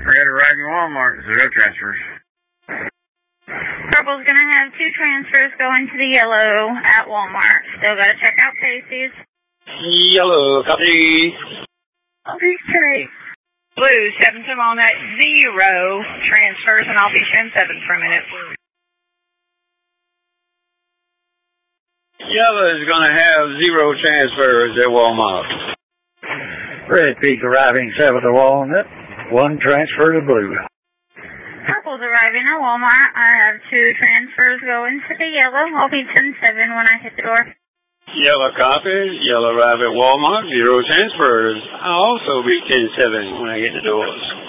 Red arriving Walmart, 0 transfers. Purple's gonna have 2 transfers going to the yellow at Walmart. Still gotta check out Casey's. Yellow, copy. Okay. Blue, 7 on at 0 transfers, and I'll be showing 7 for a minute. Yellow is going to have 0 transfers at Walmart. Red Peak arriving 7 to Walnut, 1 transfer to Blue. Purple's arriving at Walmart. I have 2 transfers going to the yellow. I'll be 10-7 when I hit the door. Yellow copy. Yellow arrive at Walmart, 0 transfers. I'll also be 10-7 when I get the doors.